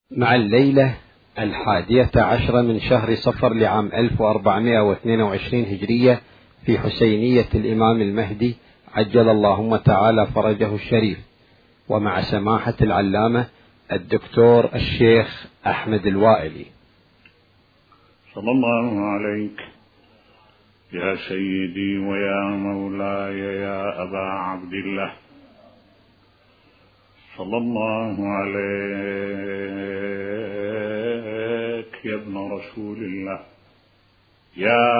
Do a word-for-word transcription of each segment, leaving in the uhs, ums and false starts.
مع الليلة الحادية عشرة من شهر صفر لعام ألف وأربعمائة واثنين وعشرين هجرية في حسينية الإمام المهدي عجل اللهم تعالى فرجه الشريف، ومع سماحة العلامة الدكتور الشيخ أحمد الوائلي. صلى الله عليك يا سيدي ويا مولاي يا أبا عبد الله، صلى الله عليك يا ابن رسول الله، يا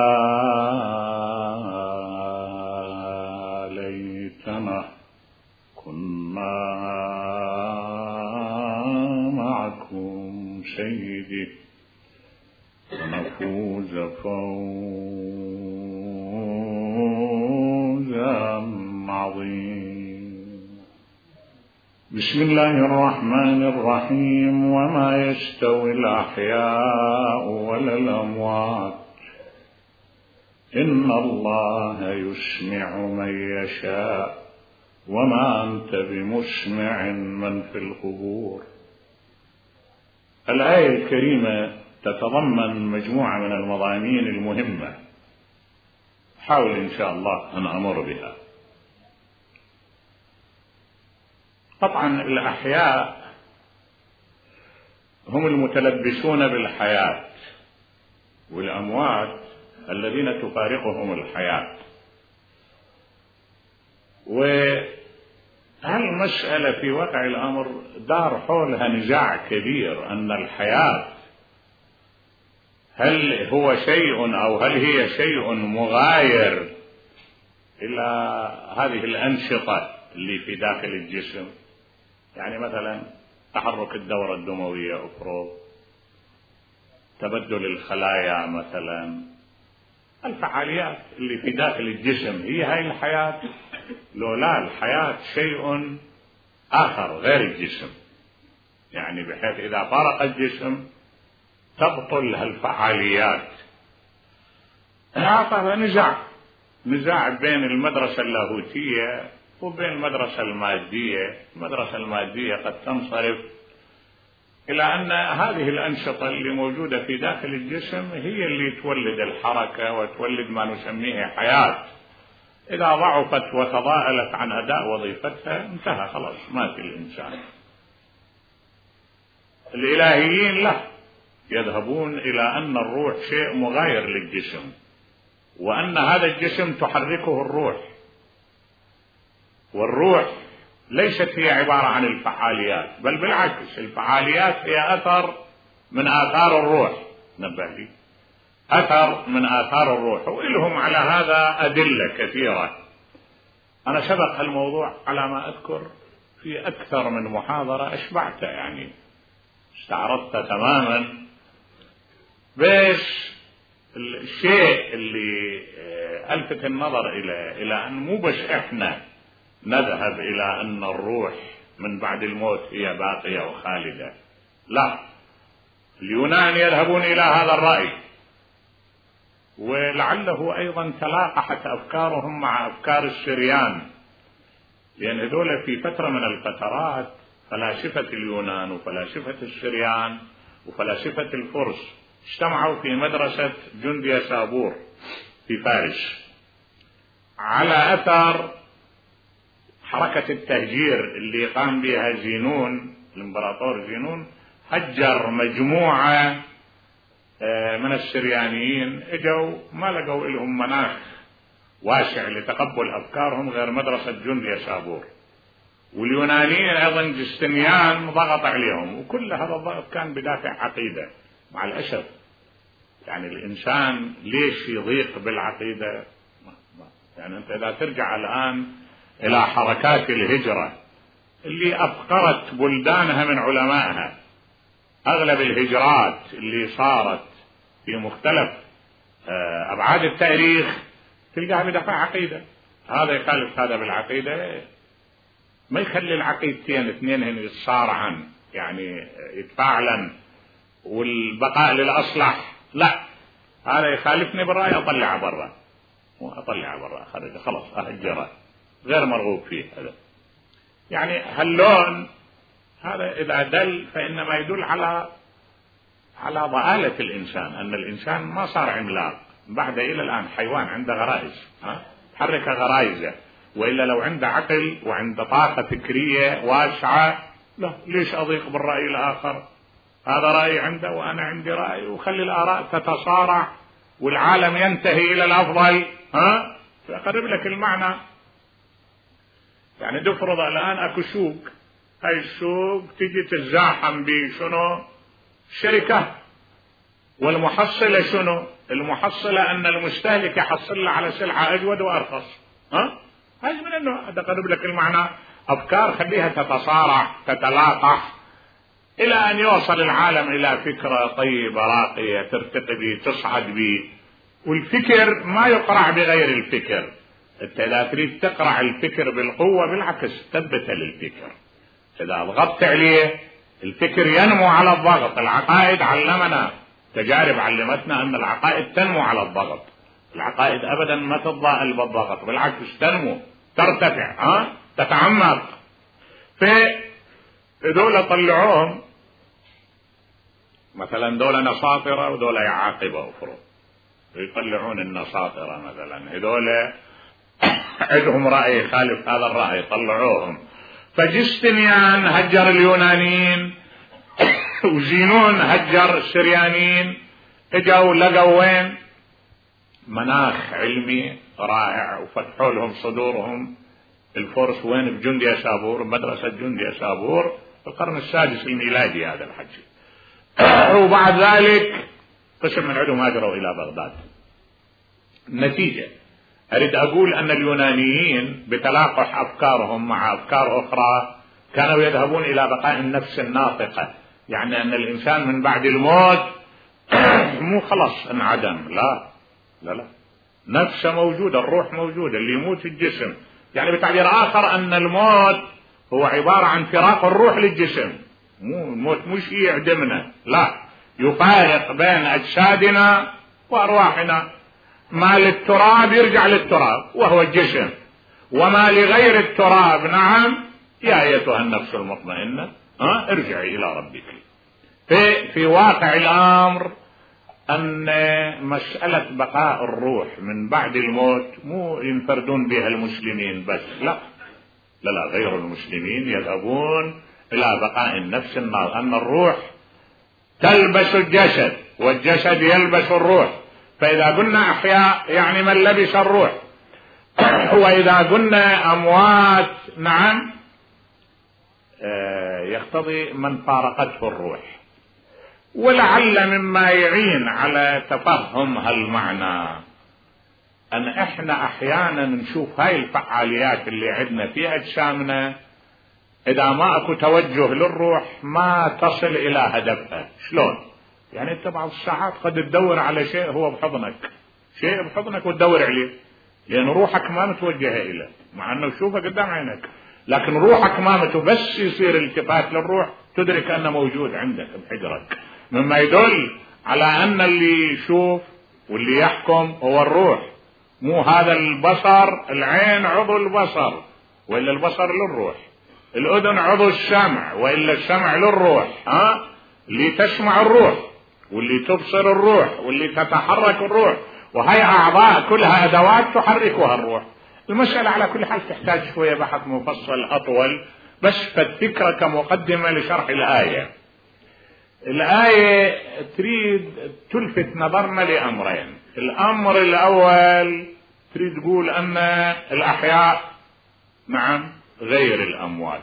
ليتنا كنا معكم سيدي ونفوز فوزا عظيما. بسم الله الرحمن الرحيم. وما يستوي الأحياء ولا الأموات إن الله يسمع من يشاء وما أنت بمسمع من في القبور. الآية الكريمة تتضمن مجموعة من المضامين المهمة، حاول إن شاء الله أن أمر بها. طبعا الأحياء هم المتلبسون بالحياة، والأموات الذين تفارقهم الحياة. وهالمسألة في واقع الأمر دار حولها نزاع كبير، أن الحياة هل هو شيء أو هل هي شيء مغاير إلى هذه الأنشطة اللي في داخل الجسم، يعني مثلا تحرك الدورة الدموية أفرض، تبدل الخلايا مثلا، الفعاليات اللي في داخل الجسم هي هاي الحياة؟ لو لا، الحياة شيء آخر غير الجسم، يعني بحيث إذا فارق الجسم تبطل هالفعاليات. هذا نزاع نزاع بين المدرسة اللاهوتية وبين المدرسة المادية. المدرسة المادية قد تنصرف إلى أن هذه الأنشطة اللي موجودة في داخل الجسم هي اللي تولد الحركة وتولد ما نسميه حياة. إذا ضعفت وتضاءلت عن أداء وظيفتها انتهى، خلاص مات الإنسان. الإلهيين لا، يذهبون إلى أن الروح شيء مغاير للجسم، وأن هذا الجسم تحركه الروح، والروح ليست هي عبارة عن الفعاليات، بل بالعكس الفعاليات هي أثر من آثار الروح. نبه لي، أثر من آثار الروح، وإلهم على هذا أدلة كثيرة. أنا سبق الموضوع على ما أذكر في أكثر من محاضرة أشبعت، يعني استعرضت تماما. بس الشيء اللي ألفت النظر إلى إلى أن مو بس إحنا نذهب إلى أن الروح من بعد الموت هي باقية وخالدة، لا، اليونان يذهبون إلى هذا الرأي، ولعله أيضا تلاقحت أفكارهم مع أفكار السريان، لأن هذول في فترة من الفترات فلاسفة اليونان وفلاسفة السريان وفلاسفة الفرس اجتمعوا في مدرسة جندية سابور في فارس، على أثر حركة التهجير اللي قام بها زينون، الإمبراطور زينون هجر مجموعة من السريانيين، اجوا ما لقوا لهم مناخ واسع لتقبل أفكارهم غير مدرسة جندية سابور. واليونانيين أيضا جستنيان ضغط عليهم، وكل هذا الضغط كان بدافع عقيدة. مع الأسف يعني الإنسان ليش يضيق بالعقيدة؟ يعني أنت إذا ترجع الآن إلى حركات الهجرة اللي أفقرت بلدانها من علمائها، أغلب الهجرات اللي صارت في مختلف أبعاد التاريخ تلقاها بدافع عقيدة. هذا يخالف هذا بالعقيدة، ما يخلي العقيدتين اثنين هن يتصارعن، يعني يتفاعلن والبقاء للأصلح، لا، هذا يخالفني بالرأي أطلع برا، وأطلع برا خرج خلاص أهجره، غير مرغوب فيه. هذا يعني هاللون هذا إذا دل فإنما يدل على على ضآلة الإنسان، أن الإنسان ما صار عملاق، بعد إلى الآن حيوان عنده غرائز، ها تحرك غرائزه، وإلا لو عنده عقل وعنده طاقة فكرية واسعة، لا ليش أضيق بالرأي الآخر؟ هذا رأي عنده وأنا عندي رأي، وخلي الآراء تتصارع والعالم ينتهي إلى الأفضل. ها فأقرب لك المعنى. يعني تفرض الآن أكو سوق، هاي السوق تجي تتزاحم بشنو؟ شركة، والمحصلة شنو؟ المحصلة أن المستهلك يحصل على سلعة أجود وأرخص. ها هاي من أنه أقرب لك المعنى. أفكار خليها تتصارع تتلاقح إلى أن يوصل العالم إلى فكرة طيبة راقية ترتقي به تصعد به. والفكر ما يقرع بغير الفكر. أنت إذا تريد تقرع الفكر بالقوة بالعكس تثبت للفكر، إذا ضغطت عليه الفكر ينمو على الضغط. العقائد علمنا، تجارب علمتنا أن العقائد تنمو على الضغط. العقائد أبدا ما تتضاءل بالضغط، بالعكس تنمو ترتفع، ها تتعمق. فدول طلعوهم مثلا دول نصاطرة ودول يعاقبة أخرى، يطلعون النصاطرة مثلا، هذول عندهم رأي خالف هذا الرأي طلعوهم. فجستنيان هجر اليونانيين وزينون هجر السريانيين، اجوا لقوا وين؟ مناخ علمي رائع، وفتحوا لهم صدورهم. الفرس وين؟ بجندي أسابور، مدرسة جندي أسابور في القرن السادس الميلادي هذا الحكي. وبعد ذلك قسم من عندهم هاجروا إلى بغداد. النتيجة أريد أقول أن اليونانيين بتلاقح أفكارهم مع أفكار أخرى كانوا يذهبون إلى بقاء النفس الناطقة، يعني أن الإنسان من بعد الموت مو خلاص انعدم، لا لا لا نفسه موجودة، الروح موجودة، اللي يموت الجسم. يعني بتعبير آخر أن الموت هو عبارة عن فراق الروح للجسم، مو الموت مو شيء يعدمنا، لا يفارق بين أجسادنا وأرواحنا. ما للتراب يرجع للتراب وهو الجسم، وما لغير التراب نعم يا أيتها النفس المطمئنة ها ارجعي إلى ربك. في, في واقع الأمر أن مسألة بقاء الروح من بعد الموت مو ينفردون بها المسلمين بس، لا لا لا غير المسلمين يذهبون إلى بقاء النفس النار، أن الروح تلبس الجسد والجسد يلبس الروح. فإذا قلنا أحياء يعني من لبس الروح، وإذا قلنا أموات نعم يقتضي من فارقته الروح. ولعل مما يعين على تفهم هالمعنى أن إحنا أحيانا نشوف هاي الفعاليات اللي عندنا في أجسامنا، إذا ما أكو توجه للروح ما تصل إلى هدفها. شلون؟ يعني أنت بعض الساعات قد تدور على شيء هو بحضنك، شيء بحضنك وتدور عليه، لأن روحك ما متوجهة إليه، مع أنه تشوفه قدام عينك، لكن روحك ما متو، بس يصير التفات للروح تدرك أنه موجود عندك بحجرك، مما يدل على أن اللي يشوف واللي يحكم هو الروح، مو هذا البصر. العين عضو البصر وإلا البصر للروح، الأذن عضو السمع وإلا السمع للروح، ها اللي تسمع الروح واللي تبصر الروح واللي تتحرك الروح، وهي أعضاء كلها أدوات تحركها الروح. المسألة على كل حال تحتاج شوية بحث مفصل أطول، بس فالفكرة كمقدمة لشرح الآية. الآية تريد تلفت نظرنا لأمرين. الأمر الأول تريد تقول أن الأحياء نعم غير الأموات.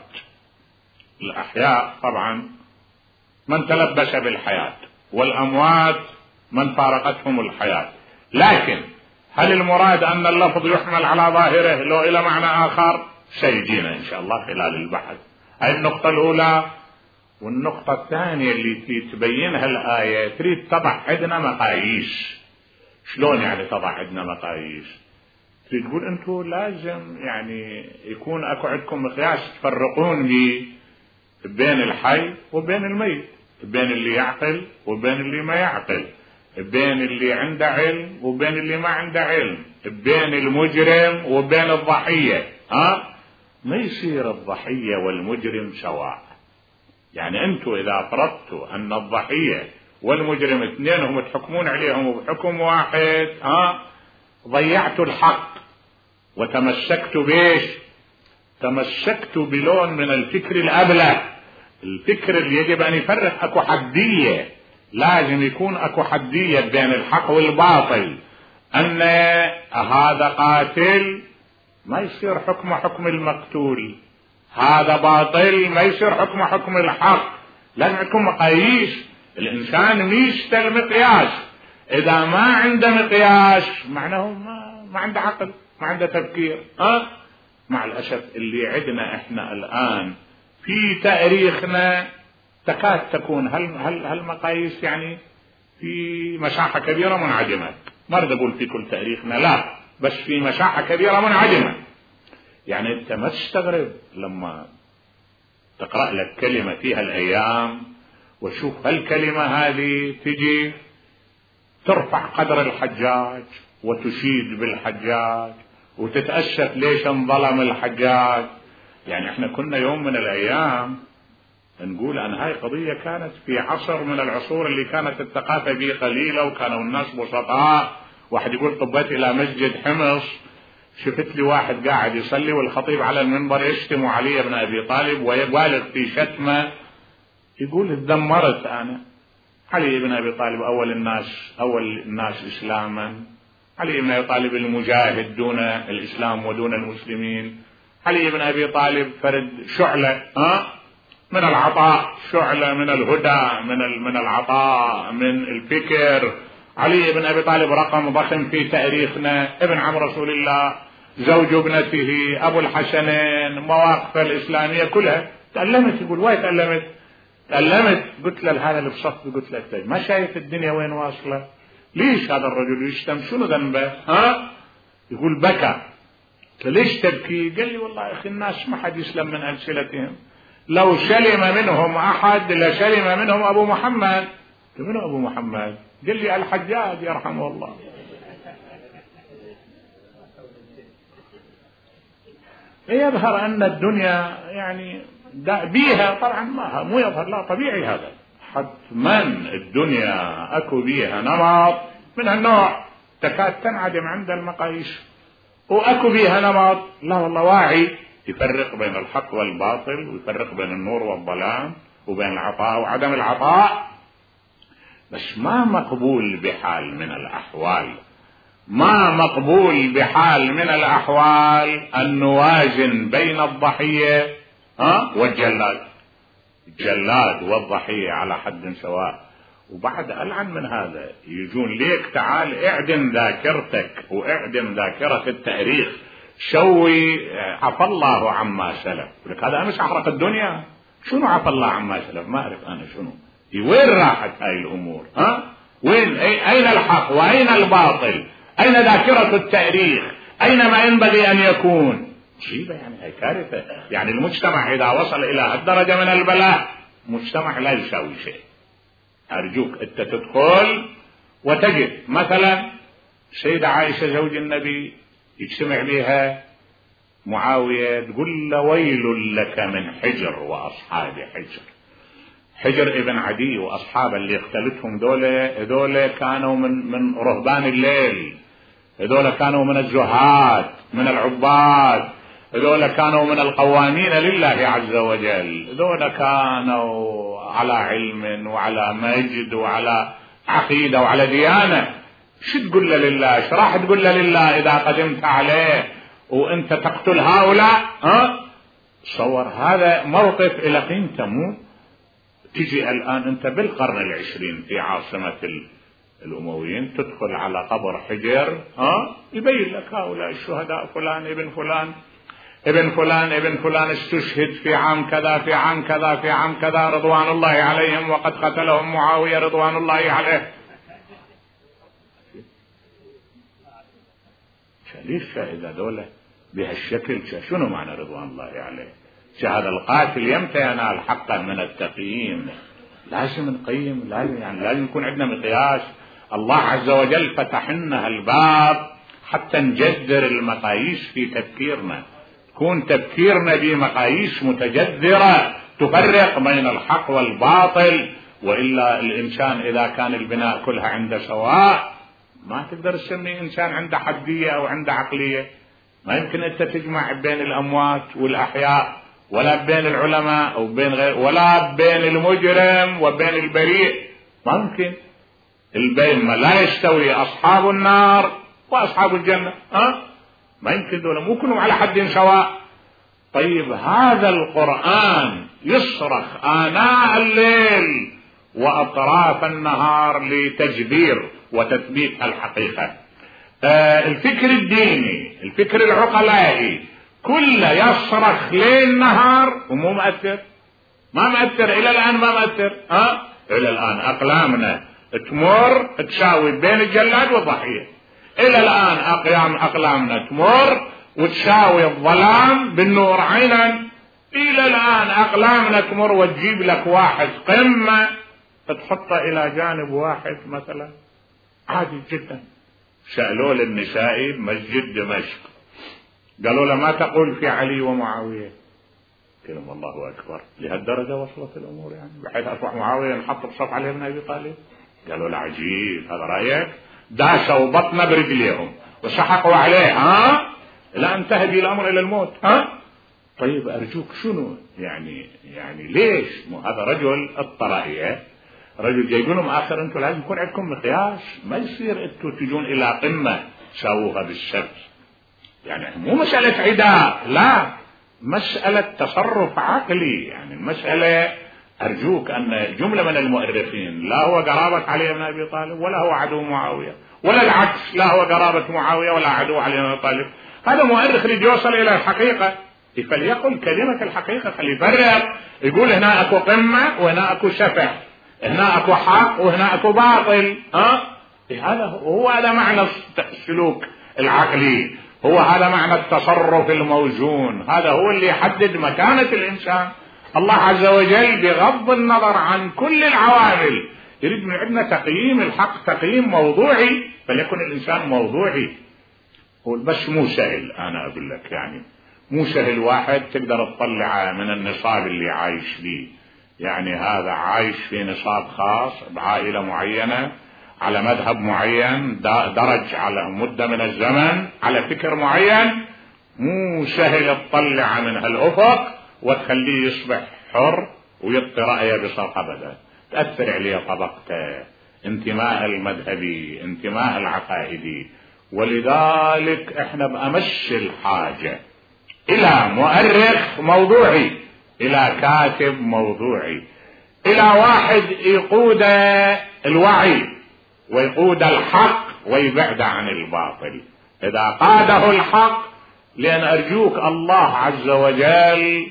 الأحياء طبعا من تلبس بالحياة، والأموات من فارقتهم الحياة. لكن هل المراد أن اللفظ يحمل على ظاهره لو إلى معنى آخر؟ سيجينا إن شاء الله خلال البحث. هذه النقطة الأولى. والنقطة الثانية اللي تبينها الآية تريد تضع عندنا مقاييس. شلون يعني تضع عندنا مقاييس؟ تريد تقول أنتوا لازم يعني يكون أكو عندكم مقياس تفرقون بي بين الحي وبين الميت، بين اللي يعقل وبين اللي ما يعقل، بين اللي عنده علم وبين اللي ما عنده علم، بين المجرم وبين الضحية. ها ما يصير الضحية والمجرم سواء، يعني أنتم إذا فرضتوا أن الضحية والمجرم اثنينهم تحكمون عليهم بحكم واحد، ها ضيعتوا الحق وتمسكتوا بيش؟ تمسكتوا بلون من الفكر الأبله، الفكر اللي يجب أن يفرق. أكو حدية، لازم يكون أكو حدية بين الحق والباطل. أن هذا قاتل ما يصير حكم حكم المقتول، هذا باطل ما يصير حكم حكم الحق. لازم يكون مقاييس. الإنسان ميشتغل مقياس، إذا ما عنده مقياس معناه ما, ما عنده عقل، ما عنده تفكير. ها مع الأسف اللي عندنا إحنا الآن في تاريخنا تكاد تكون هل هل هالمقاييس يعني في مساحة كبيرة منعدمة. ما أريد أقول في كل تاريخنا، لا، بس في مساحة كبيرة منعدمة. يعني أنت ما تستغرب لما تقرأ لك كلمة فيها الأيام وشوف هالكلمة هذه تجي ترفع قدر الحجاج وتشيد بالحجاج وتتأسف ليش انظلم الحجاج. يعني احنا كنا يوم من الأيام نقول أن هاي قضية كانت في عصر من العصور اللي كانت الثقافة فيه قليلة وكانوا الناس بسطاء. واحد يقول طبيت إلى مسجد حمص، شفت لي واحد قاعد يصلي والخطيب على المنبر يشتم علي بن أبي طالب ويبالغ في شتمه. يقول اتذمرت أنا. علي بن أبي طالب أول الناس أول الناس إسلاما، علي بن أبي طالب المجاهد دون الإسلام ودون المسلمين، علي بن أبي طالب فرد شعلة ها من العطاء، شعلة من الهدى، من من العطاء، من الفكر. علي بن أبي طالب رقم ضخم في تاريخنا، ابن عم رسول الله، زوج ابنته، أبو الحسنين، مواقف الإسلامية كلها. تألمت. يقول واي تألمت؟ تألمت. قلت له هذا اللي بصف، قلت له ما شايف الدنيا وين واصلة؟ ليش هذا الرجل يشتم؟ شنو ذنبه؟ ها؟ يقول بكى. ليش تبكي؟ قال لي والله يا أخي الناس ما حد يسلم من ألسنتهم، لو سلم منهم أحد لسلم منهم أبو محمد. منو أبو محمد؟ قال لي الحجاج يرحمه الله. يظهر أن الدنيا يعني بيها طبعا ما مو يظهر، لا طبيعي هذا حتما الدنيا أكو بيها نمط من هالنوع تكاد تنعدم عند المقاييس، وأكو بيها نمط لا والله واعي يفرق بين الحق والباطل ويفرق بين النور والظلام وبين العطاء وعدم العطاء. بس ما مقبول بحال من الأحوال، ما مقبول بحال من الأحوال أن نوازن بين الضحية ها والجلاد، الجلاد والضحية على حد سواء. وبعد ألعن من هذا يجون ليك تعال اعدم ذاكرتك واعدم ذاكرة التاريخ، شوي عفى الله عما سلف. لك هذا أمس أحرق الدنيا، شنو عفى الله عما سلف؟ ما أعرف أنا شنو، وين راحت هاي الأمور؟ ها وين؟ أين الحق وأين الباطل؟ أين ذاكرة التاريخ؟ أين ما ينبغي أن يكون؟ مصيبة، يعني هي كارثة. يعني المجتمع إذا وصل إلى هالدرجة من البلاء مجتمع لا يساوي شيء. أرجوك أنت تدخل وتجد مثلا سيدة عائشة زوج النبي يجتمع بها معاوية تقول له ويل لك من حجر وأصحاب حجر. حجر ابن عدي وأصحاب اللي اختلتهم دولة دولة كانوا من من رهبان الليل، هذول كانوا من الزهاد، من العباد، هذول كانوا من القوامين لله عز وجل، هذول كانوا على علم وعلى مجد وعلى عقيدة وعلى ديانة. شو تقول له لله؟ ايش راح تقول له لله إذا قدمت عليه وانت تقتل هؤلاء؟ ها تصور هذا موقف إلى حين تموت. تجي الآن انت بالقرن العشرين في عاصمة الأمويين تدخل على قبر حجر ها يبين لك هؤلاء الشهداء فلان ابن فلان ابن فلان ابن فلان استشهد في عام كذا في عام كذا في عام كذا رضوان الله عليهم وقد قتلهم معاوية رضوان الله عليه. ليش إذا دولة بهالشكل شنو معنى رضوان الله عليه؟ هذا القاتل يمتى ينال حقا من التقييم؟ لازم نقيم، لازم يعني لازم يكون عندنا مقياس. الله عز وجل فتح لنا الباب حتى نجذر المقاييس في تفكيرنا، تكون تفكيرنا بمقاييس متجذرة تفرق بين الحق والباطل. وإلا الإنسان إذا كان البناء كلها عنده سواء ما تقدر تسمي إنسان عنده حدية أو عنده عقلية. ما يمكن أنت تجمع بين الأموات والأحياء، ولا بين العلماء أو بين غير، ولا بين المجرم وبين البريء، ما يمكن. البين ما لا يستوي أصحاب النار وأصحاب الجنة، ها ما يمكن، دول مو كلهم على حد سواء. طيب هذا القرآن يصرخ آناء الليل وأطراف النهار لتجبير وتثبيت الحقيقة. آه الفكر الديني، الفكر العقلائي، كله يصرخ ليل نهار ومو مؤثر، ما مؤثر إلى الآن، ما مؤثر. ها إلى الآن أقلامنا تمر تساوي بين الجلاد والضحية، إلى الآن أقلام أقلامنا تمر وتساوي الظلام بالنور عينا، إلى الآن أقلامنا تمر وتجيب لك واحد قمة تحطه إلى جانب واحد مثلا، عادي جدا. سألوا للنسائي بمسجد دمشق، قالوا له ما تقول في علي ومعاوية؟ قال الله أكبر، لهالدرجة وصلت الأمور يعني بحيث أصبح معاوية نحط بصف عليه من أبي طالب؟ قالوا له عجيب، هذا رأيك؟ داسوا بطنه برجليهم وسحقوا عليه، ها لا انتهى الأمر إلى الموت. ها طيب أرجوك شنو يعني يعني ليش؟ مو هذا رجل الطرائية، رجل جاي يقولهم آخر أنتم لازم يكون عندكم مقياس، ما يصير أنتم تجون إلى قمة ساووها بالسبت. يعني مو مسألة عداء، لا، مسألة تصرف عقلي. يعني المسألة أرجوك أن جملة من المؤرخين لا هو قرابة علي بن أبي طالب ولا هو عدو معاوية، ولا العكس، لا هو قرابة معاوية ولا عدو علي بن أبي طالب. هذا مؤرخ اللي يوصل إلى الحقيقة فليقل كلمة الحقيقة، خلي يفرق، يقول هنا أكو قمة وهنا أكو سفح، هنا أكو حق وهنا أكو باطل. ها هذا هو هذا معنى السلوك العقلي، هو هذا معنى التصرف الموزون، هذا هو اللي يحدد مكانة الإنسان. الله عز وجل بغض النظر عن كل العوامل يريد من عندنا تقييم الحق تقييم موضوعي، فليكن الإنسان موضوعي. بس مو سهل، أنا أقول لك يعني مو سهل واحد تقدر تطلع من النصاب اللي عايش فيه. يعني هذا عايش في نصاب خاص بعائلة معينة على مذهب معين، درج على مدة من الزمن على فكر معين، مو سهل تطلع من هالأفق وتخليه يصبح حر ويبقي رأيه بصوت أبدا، تأثر عليه طبقته، انتماء المذهبي، انتماء العقائدي. ولذلك احنا بأمس الحاجة إلى مؤرخ موضوعي، إلى كاتب موضوعي، إلى واحد يقود الوعي ويقود الحق ويبعد عن الباطل. إذا قاده الحق، لأن أرجوك الله عز وجل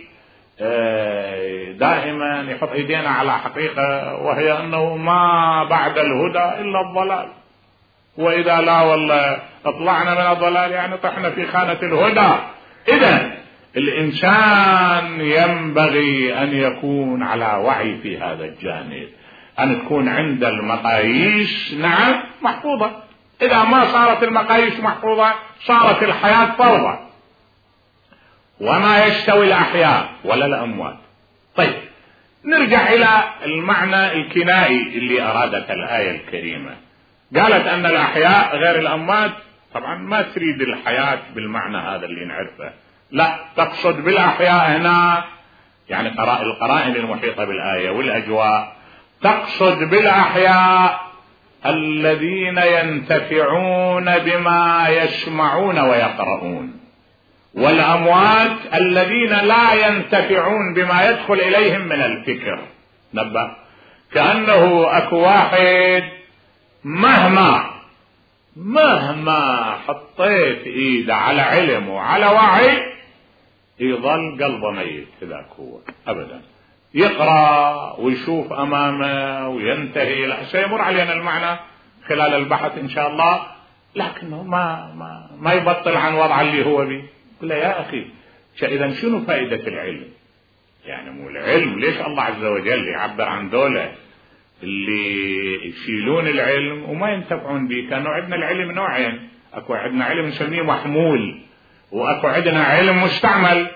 دائما يحط ايدينا على حقيقة، وهي أنه ما بعد الهدى إلا الضلال، وإذا لا والله اطلعنا من الضلال يعني طحنا في خانة الهدى. إذن الإنسان ينبغي أن يكون على وعي في هذا الجانب، أن تكون عند المقاييس نعم محفوظة. إذا ما صارت المقاييس محفوظة صارت الحياة فوضى، وما يستوي الأحياء ولا الأموات. طيب نرجع إلى المعنى الكنائي اللي أرادت الآية الكريمة. قالت أن الأحياء غير الأموات، طبعا ما تريد الحياة بالمعنى هذا اللي نعرفه، لا، تقصد بالأحياء هنا يعني القرائن المحيطة بالآية والأجواء، تقصد بالأحياء الذين ينتفعون بما يسمعون ويقرؤون، والأموات الذين لا ينتفعون بما يدخل إليهم من الفكر. نبه، كأنه أكو واحد مهما مهما حطيت إيده على علم وعلى وعي يظل قلبه ميت، هذاك هو أبدا، يقرأ ويشوف أمامه وينتهي إلى سيمر علينا المعنى خلال البحث إن شاء الله، لكنه ما ما ما يبطل عن وضع اللي هو به. قل يا أخي إذا شنو فائدة العلم؟ يعني مو العلم، ليش الله عز وجل يعبر عن دولة اللي يشيلون العلم وما ينتفعون به؟ كانوا عندنا العلم نوعين، اكو عندنا علم نسميه محمول، واكو عندنا علم مستعمل.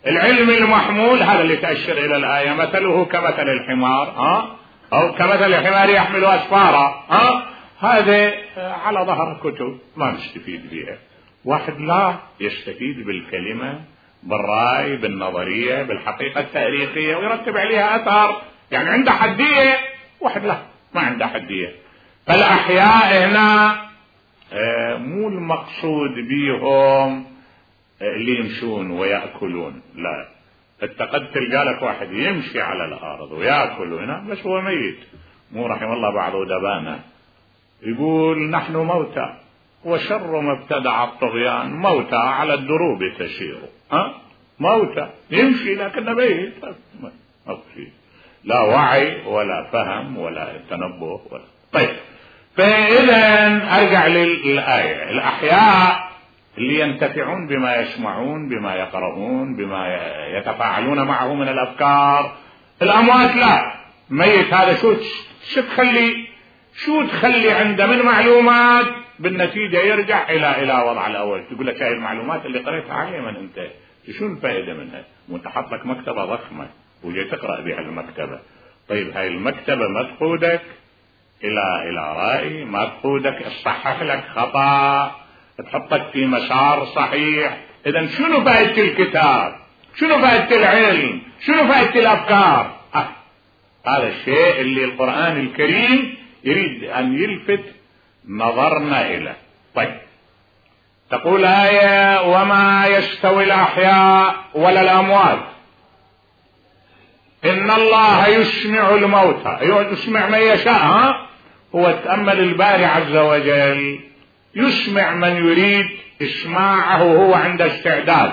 العلم المحمول هذا اللي تأشر إلى الآية مثله كمثل الحمار ها أو كمثل الحمار يحمل أسفارا ها هذا على ظهر كتب ما نستفيد بها. واحد لا يستفيد بالكلمة بالرأي بالنظرية بالحقيقة التاريخية ويرتب عليها أثر، يعني عنده حدية. واحد لا ما عنده حدية. فالأحياء هنا مو المقصود بهم اللي يمشون ويأكلون، لا. اتقد تلقى لك واحد يمشي على الأرض ويأكل هنا بس هو ميت. مو رحم الله بعض أدبانا يقول نحن موتى وشر ما ابتدع الطغيان موتى على الدروب تسير. ها موتى يمشي لكن ميت، لا وعي ولا فهم ولا تنبه ولا. طيب فإذا أرجع للآية. الأحياء اللي ينتفعون بما يسمعون بما يقرؤون بما يتفاعلون معه من الأفكار. الأموات لا. ميت هذا شو شو تخلي شو تخلي عنده من معلومات بالنتيجة يرجع إلى إلى وضع الأول. تقول لك هاي المعلومات اللي قريتها عليه من أنت شو الفائدة منها؟ وأنت حط لك مكتبة ضخمة وجاي تقرأ بها المكتبة. طيب هاي المكتبة ما تقودك إلى إلى رأي، ما تقودك تصحح لك خطأ تحطك في مسار صحيح. إذا شنو فائدة الكتاب؟ شنو فائدة العلم؟ شنو فائدة الأفكار؟ آه. هذا الشيء اللي القرآن الكريم يريد أن يلفت نظرنا إليه. طيب تقول آية وما يستوي الأحياء ولا الأموات إن الله يسمع الموتى. يسمع من يشاء. ها هو تأمل الباري عز وجل يسمع من يريد إسماعه هو عند استعداد.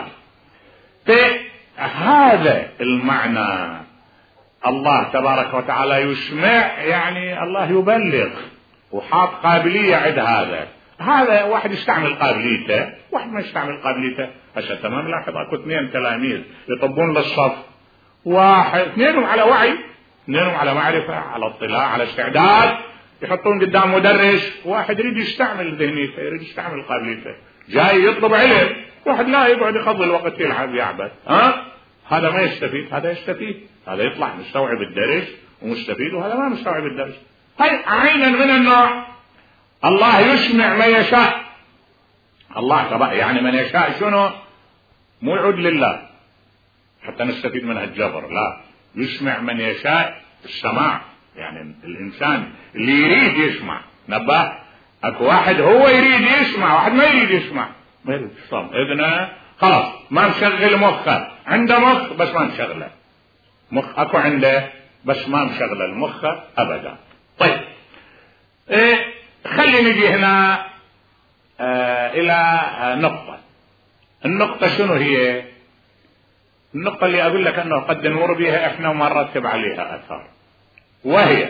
فهذا المعنى الله تبارك وتعالى يسمع، يعني الله يبلغ وحاط قابلية عند هذا. هذا واحد يستعمل قابليته واحد ما يستعمل قابليته. هسه تمام لاحظ اكو اثنين تلاميذ يطبون للصف، واحد اثنينهم على وعي اثنينهم على معرفة على اطلاع على استعداد يحطون قدام مدرس. واحد يريد يستعمل ذهنيته يريد يستعمل قابليته جاي يطلب علم. واحد لا يقعد يقضي الوقت يلعب يعبث. ها هذا ما يستفيد هذا يستفيد. هذا يطلع مستوعب الدرس ومستفيد وهذا ما مستوعب الدرس. هاي عينا من النوع. الله يسمع من يشاء. الله طبعا يعني من يشاء شنو؟ مو يعود لله حتى نستفيد منها الجبر، لا. يسمع من يشاء السماع، يعني الإنسان اللي يريد يسمع. نبه اكو واحد هو يريد يسمع واحد ما يريد يسمع ما يريد يسمع. إذن خلاص ما مشغل مخه. عنده مخ بس ما مشغله. مخ اكو عنده بس ما مشغله المخ ابدا. طيب إيه خلي نجي هنا آه الى آه نقطة. النقطة شنو هي؟ النقطة اللي اقول لك انه قد نمر بها احنا وما نرتب عليها اثر، وهي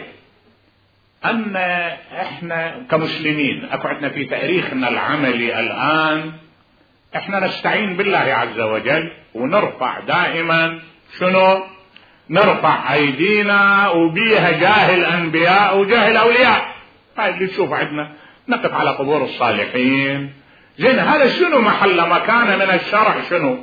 ان احنا كمسلمين اكو عندنا في تاريخنا العملي الان احنا نستعين بالله عز وجل ونرفع دائما شنو؟ نرفع ايدينا وبيها جاه الانبياء وجاه الاولياء. هاي اللي تشوف عندنا نقف على قبور الصالحين. زين هذا شنو محل مكانه من الشرع؟ شنو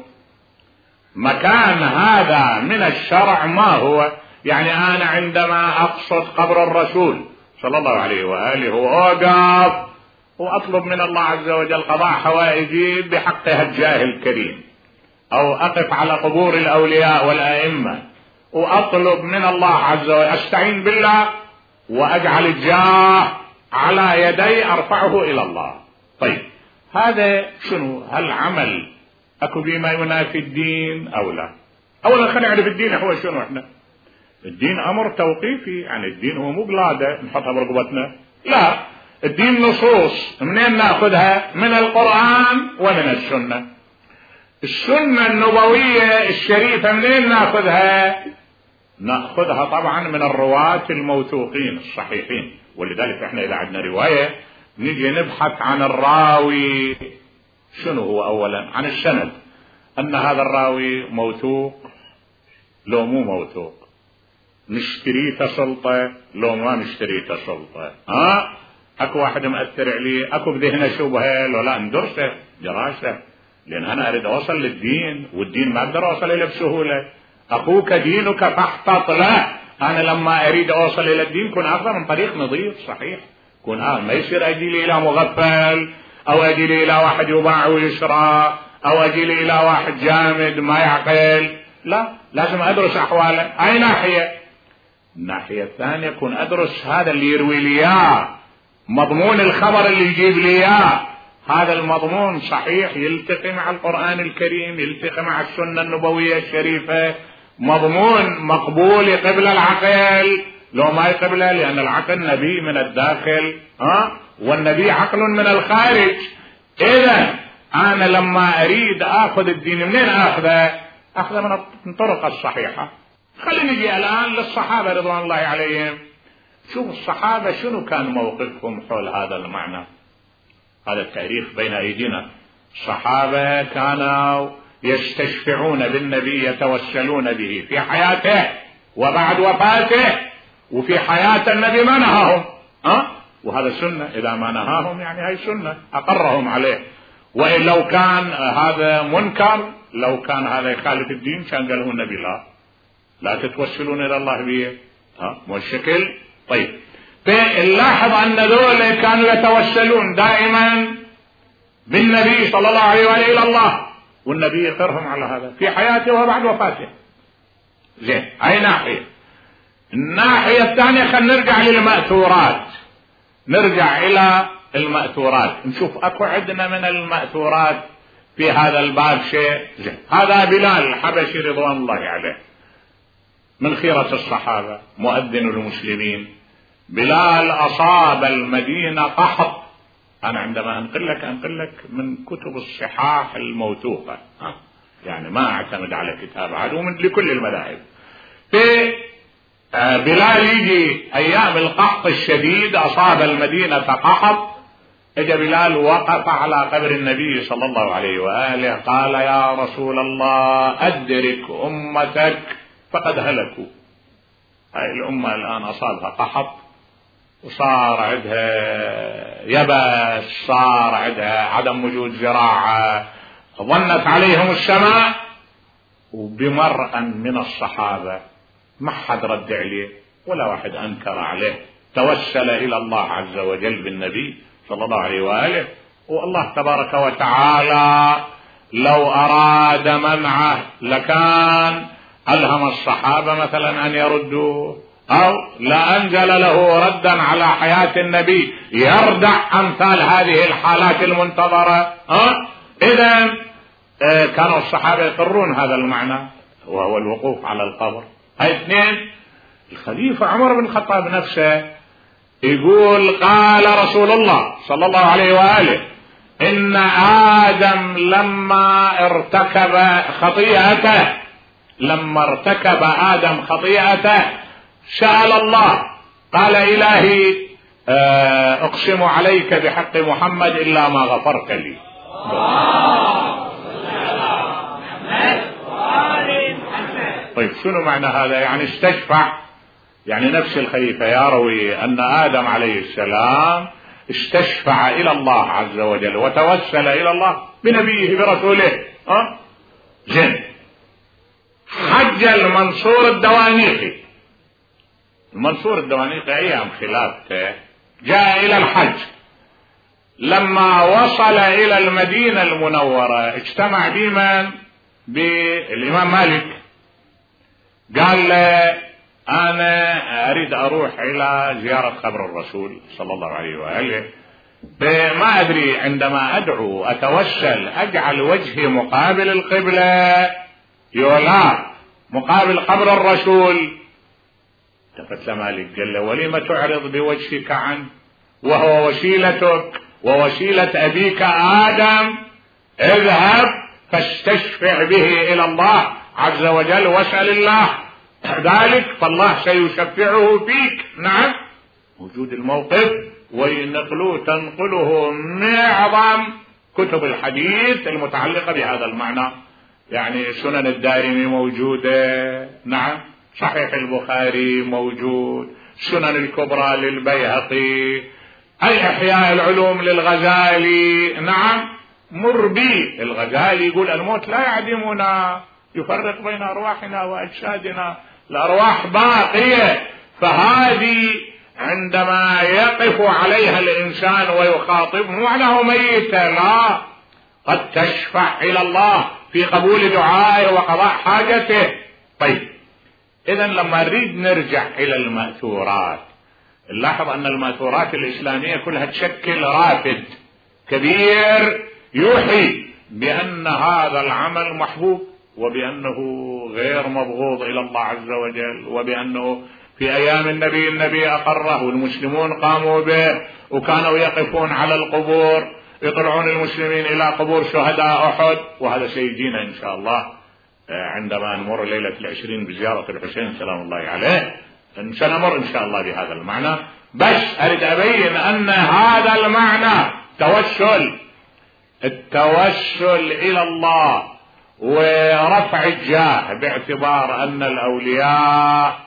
مكان هذا من الشرع؟ ما هو يعني انا عندما اقصد قبر الرسول صلى الله عليه واله واوقف واطلب من الله عز وجل قضاء حوائجي بحقها الجاه الكريم، او اقف على قبور الاولياء والائمه واطلب من الله عز وجل استعين بالله واجعل الجاه على يدي ارفعه الى الله. طيب هذا شنو؟ هل عمل اكو بما ينافي الدين او لا؟ اولا خلينا نعرف الدين هو شنو. احنا الدين امر توقيفي، يعني الدين هو مو قلاده نحطها برقبتنا، لا. الدين نصوص منين ناخذها؟ من القرآن ومن السنة. السنة النبوية الشريفة منين ناخذها؟ ناخذها طبعا من الرواة الموثوقين الصحيحين. ولذلك احنا اذا عندنا رواية نجي نبحث عن الراوي شنو هو. اولا عن السند، ان هذا الراوي موثوق لو مو موثوق، نشتريته سلطة لو ما نشتريته سلطة. ها اكو واحد مأثر عليه، اكو بذهنه شبهه لو لا ندرسه دراسة. لأن أنا أريد أوصل للدين، والدين ما أقدر أوصل إليه بسهولة. أخوك دينك فاحتط له. أنا لما أريد أوصل إلى الدين كن أخذ من طريق نظيف صحيح، كن آه ما يصير أجي لي إلى مغفل، أو أجي لي إلى واحد يباع ويشرى، أو أجي لي إلى واحد جامد ما يعقل. لا، لازم أدرس أحواله. أي ناحية؟ الناحية الثانية كن أدرس هذا اللي يروي لي إياه، مضمون الخبر اللي يجيب لي إياه، هذا المضمون صحيح يلتقي مع القرآن الكريم، يلتقي مع السنة النبوية الشريفة، مضمون مقبول يقبل العقل لو ما يقبله، لأن العقل نبي من الداخل ها والنبي عقل من الخارج. إذا أنا لما أريد أخذ الدين منين أخذه؟ أخذه من الطرق الصحيحة. خلينا نجي الآن للصحابة رضوان الله عليهم. شوف الصحابة شنو كان موقفهم حول هذا المعنى. هذا التاريخ بين أيدينا. الصحابة كانوا يستشفعون بالنبي، يتوسلون به في حياته وبعد وفاته، وفي حياة النبي ما نهاهم أه؟ وهذا سنة، إذا ما نهاهم يعني هاي سنة أقرهم عليه. وإن لو كان هذا منكر، لو كان هذا يخالف الدين كان قاله النبي لا لا تتوسلون إلى الله به ها مو الشكل. طيب فنلاحظ أن ذولا كانوا يتوسلون دائما بالنبي صلى الله عليه وآله إلى الله، والنبي يقرهم على هذا في حياته وبعد وفاته. زين، هاي ناحية. الناحية الثانية خلينا نرجع للمأثورات، نرجع إلى المأثورات نشوف أكو عندنا من المأثورات في هذا الباب شيء. زين، هذا بلال الحبشي رضوان الله عليه من خيرة الصحابة، مؤذن المسلمين. بلال أصاب المدينة قحط. أنا عندما أنقل لك أنقل لك من كتب الصحاح الموثوقة، يعني ما أعتمد على كتاب عدو من لكل المذاهب. في بلال يجي أيام القحط الشديد، أصاب المدينة قحط، اجى بلال وقف على قبر النبي صلى الله عليه وآله، قال يا رسول الله أدرك أمتك فقد هلكوا. هاي الأمة الآن أصابها قحط، وصار عندها يبس، صار عندها عدم وجود زراعة، ظنت عليهم السماء. وبمرأ من الصحابة ما حد رد عليه ولا واحد أنكر عليه، توسل إلى الله عز وجل بالنبي صلى الله عليه وآله. والله تبارك وتعالى لو أراد منعه لكان ألهم الصحابة مثلا أن يردوا، أو لا أنزل له ردا على حياة النبي يردع أمثال هذه الحالات المنتظرة. أه؟ إذن آه كانوا الصحابة يقرون هذا المعنى وهو الوقوف على القبر. هاي اثنين. الخليفة عمر بن الخطاب نفسه يقول قال رسول الله صلى الله عليه وآله إن آدم لما ارتكب خطيئته لما ارتكب آدم خطيئته سأل الله قال إلهي أقسم عليك بحق محمد إلا ما غفرت لي. طيب شنو معنى هذا؟ يعني استشفع، يعني نفس الخليفة يروي أن آدم عليه السلام استشفع إلى الله عز وجل وتوسل إلى الله بنبيه برسوله. أه؟ زين. حج المنصور الدوانيقي. المنصور الدوانيقي أيام خلافته جاء إلى الحج، لما وصل إلى المدينة المنورة اجتمع ديما بالإمام مالك، قال له أنا أريد أروح إلى زيارة قبر الرسول صلى الله عليه وآله، ما أدري عندما أدعو أتوسل أجعل وجهي مقابل القبلة يولا مقابل قبر الرسول. التفت مالك قال له ولم تعرض بوجهك عنه وهو وسيلتك ووسيلة أبيك آدم؟ اذهب فاستشفع به إلى الله عز وجل واسأل الله ذلك فالله سيشفعه فيك. نعم، وجود الموقف وينقلوه تنقله معظم كتب الحديث المتعلقة بهذا المعنى، يعني سنن الدارمي موجودة، نعم، صحيح البخاري موجود، سنن الكبرى للبيهقي، أي إحياء العلوم للغزالي، نعم، مر بي. الغزالي يقول الموت لا يعدمنا، يفرق بين أرواحنا وأجسادنا، الأرواح باقية. فهذه عندما يقف عليها الإنسان ويخاطبه معناه ميتة، لا، قد تشفع إلى الله في قبول دعائه وقضاء حاجته. طيب، إذا لما نريد نرجع إلى المأثورات، نلاحظ أن المأثورات الإسلامية كلها تشكل رافد كبير يوحي بأن هذا العمل محبوب، وبأنه غير مبغوض إلى الله عز وجل، وبأنه في أيام النبي النبي أقره والمسلمون قاموا به، وكانوا يقفون على القبور يطلعون المسلمين إلى قبور شهداء أحد. وهذا سيجينا إن شاء الله عندما نمر ليلة العشرين بزيارة الحسين سلام الله عليه، سنمر إن شاء الله بهذا المعنى. بس أريد أبين أن هذا المعنى توسل، التوسل إلى الله ورفع الجاه، باعتبار أن الأولياء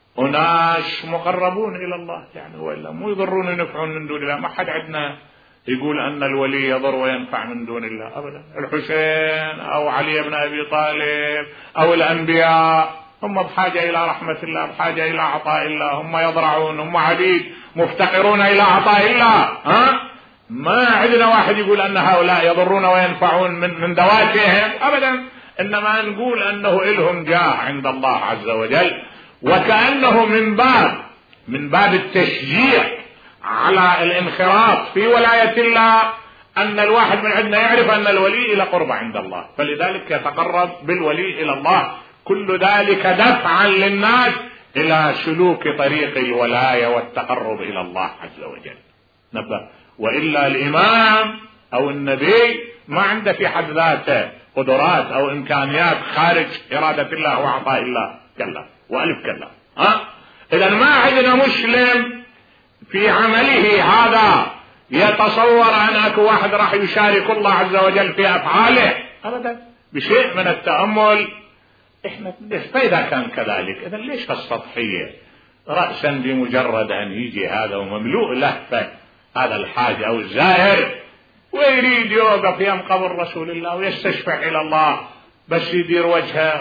أناس مقربون إلى الله، يعني وإلا مو يضرون ينفعون من دون الله. ما حد عندنا يقول أن الولي يضر وينفع من دون الله أبدا. الحسين أو علي بن أبي طالب أو الأنبياء هم بحاجة إلى رحمة الله، بحاجة إلى عطاء الله، هم يضرعون، هم عبيد مفتقرون إلى عطاء الله. ها؟ ما عندنا واحد يقول أن هؤلاء يضرون وينفعون من, من ذواتهم أبدا، إنما نقول أنه إلهم جاه عند الله عز وجل، وكأنه من باب من باب التشجيع على الانخراط في ولاية الله، أن الواحد من عندنا يعرف أن الولي إلى قرب عند الله، فلذلك يتقرب بالولي إلى الله. كل ذلك دفعا للناس إلى سلوك طريق الولاية والتقرب إلى الله عز وجل. نبه. وإلا الإمام أو النبي ما عنده في حد ذاته قدرات أو إمكانيات خارج إرادة الله وعطاء الله، كلا وألف كلا. ها؟ إذا ما عندنا مسلم في عمله هذا يتصور أن أكو واحد راح يشارك الله عز وجل في أفعاله أبدا، بشيء من التأمل. إحنا فإذا كان كذلك إذا ليش السطحية رأسا بمجرد أن يجي هذا ومملوء لهفة هذا الحاج أو الزائر ويريد يوقف يم قبر رسول الله ويستشفع إلى الله، بس يدير وجهه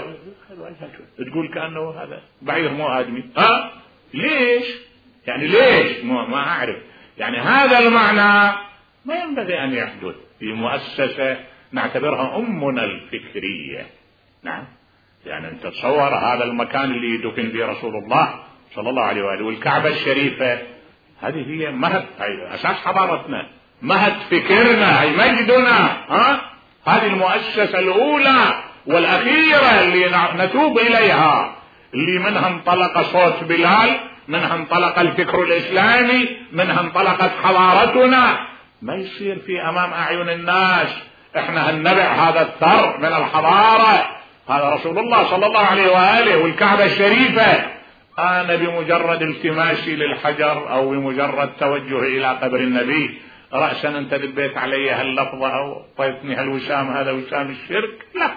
تقول كأنه هذا بعير مو آدمي. ها؟ ليش؟ يعني ليش؟ ما أعرف. يعني هذا المعنى ما ينبغي أن يحدث في مؤسسة نعتبرها أمنا الفكرية. نعم، يعني أنت تصور هذا المكان اللي يدفن فيه رسول الله صلى الله عليه وآله والكعبة الشريفة، هذه هي مهد، هي أساس حضارتنا، مهد فكرنا، هي مجدنا. ها؟ هذه المؤسسة الأولى والأخيرة اللي نتوب إليها، اللي منها انطلق صوت بلال، منها انطلق الفكر الإسلامي، منها انطلقت حضارتنا. ما يصير في أمام أعين الناس احنا هنبع هذا الثر من الحضارة، هذا رسول الله صلى الله عليه وآله والكعبة الشريفة. أنا بمجرد التماسي للحجر أو بمجرد توجه إلى قبر النبي رأسا أنت دبيت علي هاللفظة أو طيتني هالوسام، هذا وسام الشرك؟ لا،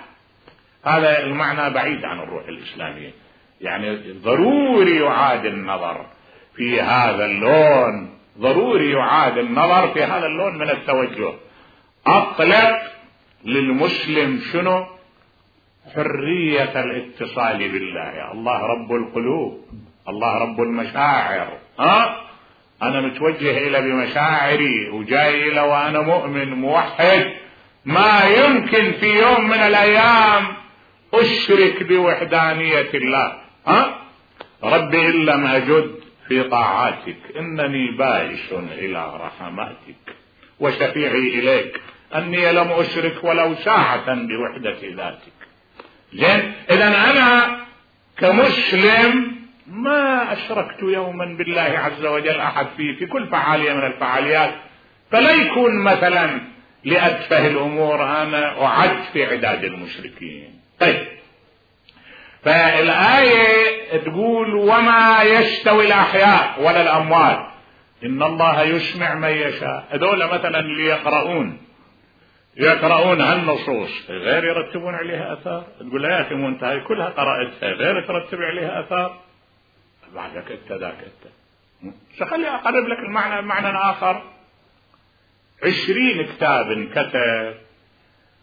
هذا المعنى بعيد عن الروح الإسلامية. يعني ضروري يعاد النظر في هذا اللون، ضروري يعاد النظر في هذا اللون من التوجه. أطلق للمسلم شنو؟ حرية الاتصال بالله. يا الله رب القلوب، الله رب المشاعر. ها؟ أنا متوجه إلى بمشاعري وجاي إلى وأنا مؤمن موحد، ما يمكن في يوم من الأيام أشرك بوحدانية الله. ها؟ ربي إن لم أجد في طاعاتك إنني بائس إلى رحماتك وشفيعي إليك أني لم أشرك ولو ساعة بوحدة ذاتك. زين، إذا أنا كمسلم ما أشركت يوما بالله عز وجل أحد فيه في كل فعالية من الفعاليات، فلا يكون مثلا لأتفه الأمور أنا أعد في عداد المشركين. طيب، فالآية تقول وما يستوي الأحياء ولا الأموات إن الله يسمع من يشاء. هذول مثلا اللي يقرؤون يقرؤون هالنصوص غير يرتبون عليها أثار، تقول لا يا أخي مو انتهي كلها قرأتها غير ترتب عليها أثار، بعدك أنت ذاك أنت. سخلي أقرب لك المعنى بمعنى آخر. عشرين كتاب كتب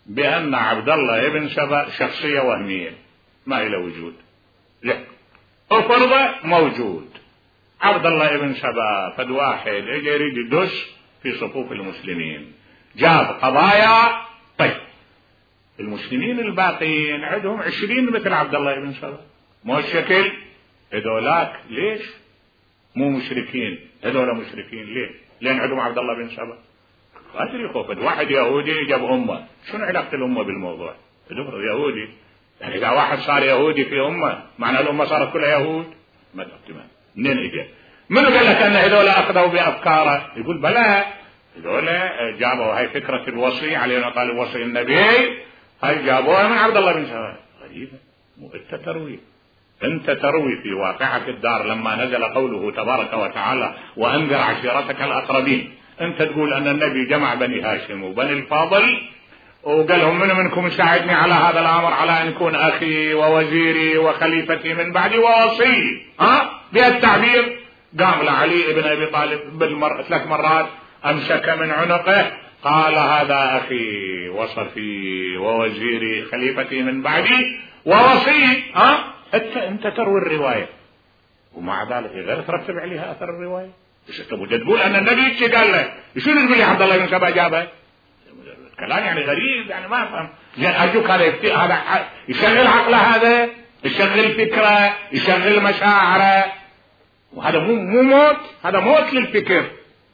بأن عبد الله ابن سبأ شخصية وهمية ما إلى وجود، لا، أفرض موجود عبد الله ابن سبأ، فد واحد اجى يريد يدش في صفوف المسلمين، جاب قضايا، طيب المسلمين الباقيين عندهم عشرين مثل عبد الله ابن سبأ، مو الشكل هذولاك ليش مو مشركين؟ هذول مشركين ليه؟ لأن عندهم عبد الله بن سبأ. أدري خوفد واحد يهودي جاب أمة، شنو علاقة الأمة بالموضوع؟ تفرض يهودي، يعني إذا واحد صار يهودي في أمة معنى الأمة صارت كلها يهود؟ ما تحتمل. منين إجا؟ منو قال لك أن هذول أخذوا بأفكاره؟ يقول بلى، هذول جابوا هاي فكرة الوصي علينا قال وصي النبي، هاي جابوها من عبد الله بن سبأ. غريبة، مو أنت تروي، أنت تروي في واقعة الدار لما نزل قوله تبارك وتعالى وأنذر عشيرتك الأقربين، أنت تقول أن النبي جمع بني هاشم وبني الفاضل وقال لهم من منكم يساعدني على هذا الأمر، على أن يكون أخي ووزيري وخليفتي من بعدي ووصي، ها بهالتعبير. قام لعلي بن أبي طالب بالمر... ثلاث مرات أمسك من عنقه قال هذا أخي وصفي ووزيري خليفتي من بعدي ووصي، ها أنت أنت تروي الرواية ومع ذلك غير ترتب عليها أثر الرواية. إيش تبغى تقول أن النبي إيش قال له؟ إيش تقول يا عبد الله بن سبأ جابه؟ كلام يعني غريب، يعني ما أفهم. يعني أرجوك هذا يفتي هذا يشغل عقله، هذا يشغل فكرة، يشغل مشاعره، وهذا مو مو موت، هذا موت للفكر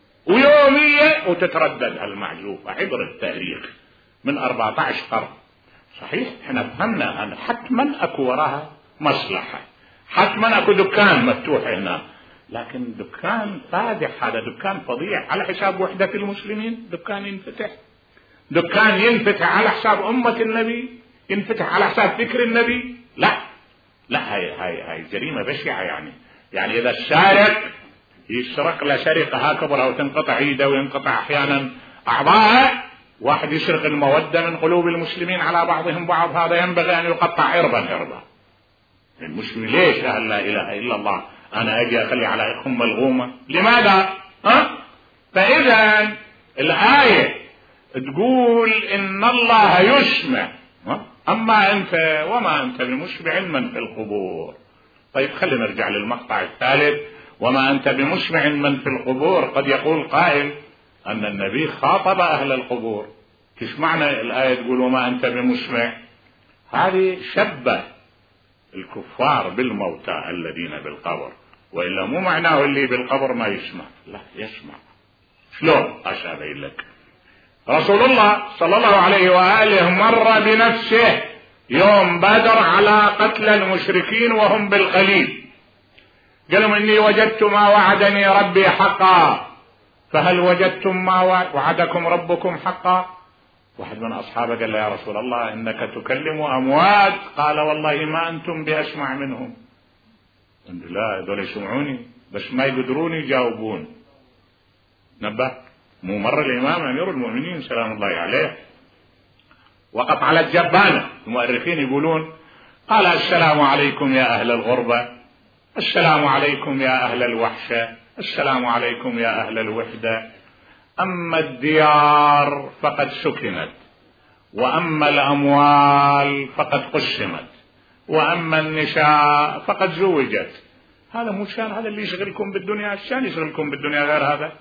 ويومية وتتردد هالمعزوفة عبر التاريخ من أربعة عشر قرن. صحيح احنا فهمنا أن حتما أكو وراها مصلحة، حتما أكو دكان مفتوح هنا، لكن دكان فادح، هذا دكان فضيع على حساب وحدة المسلمين، دكان ينفتح، دكان ينفتح على حساب أمة النبي، ينفتح على حساب فكر النبي. لا لا، هاي هاي هاي جريمة بشعة. يعني يعني إذا السارق يسرق لسرقة هكبر أو تنقطع ايده وينقطع أحيانا أعضاءه، واحد يسرق المودة من قلوب المسلمين على بعضهم بعض، هذا ينبغي أن يقطع عربا عربا. المسلم ليش قال لا إله إلا الله أنا أجي أخلي على أم الغومة؟ لماذا؟ ها؟ فإذا الآية تقول إن الله يسمع، أما أنت وما أنت بمسمع من في القبور. طيب خلينا نرجع للمقطع الثالث، وما أنت بمسمع من في القبور. قد يقول قائل أن النبي خاطب أهل القبور، إيش معنى الآية تقول وما أنت بمسمع؟ هذه شبه الكفار بالموتى الذين بالقبر، وإلا مو معناه اللي بالقبر ما يسمع، لا يسمع. شلون؟ أشابه لك رسول الله صلى الله عليه وآله مر بنفسه يوم بدر على قتل المشركين وهم بالقليل، قالوا إني وجدت ما وعدني ربي حقا، فهل وجدتم ما وعدكم ربكم حقا؟ واحد من أصحابه قال له يا رسول الله إنك تكلم أموات، قال والله ما أنتم بأسمع منهم. قال لا، دول يسمعوني بس ما يقدرون يجاوبون. نبه، مو مر الإمام أمير المؤمنين سلام الله عليه وقف على الجبانة، المؤرخين يقولون قال السلام عليكم يا أهل الغربة، السلام عليكم يا أهل الوحشة، السلام عليكم يا أهل الوحدة، أما الديار فقد سكنت، وأما الأموال فقد قسمت، وأما النساء فقد زوجت. هذا مو شان، هذا اللي يشغلكم بالدنيا، الشان يشغلكم بالدنيا غير هذا.